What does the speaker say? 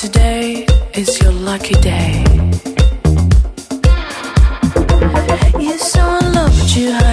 today is your lucky day. You're so in love, but you have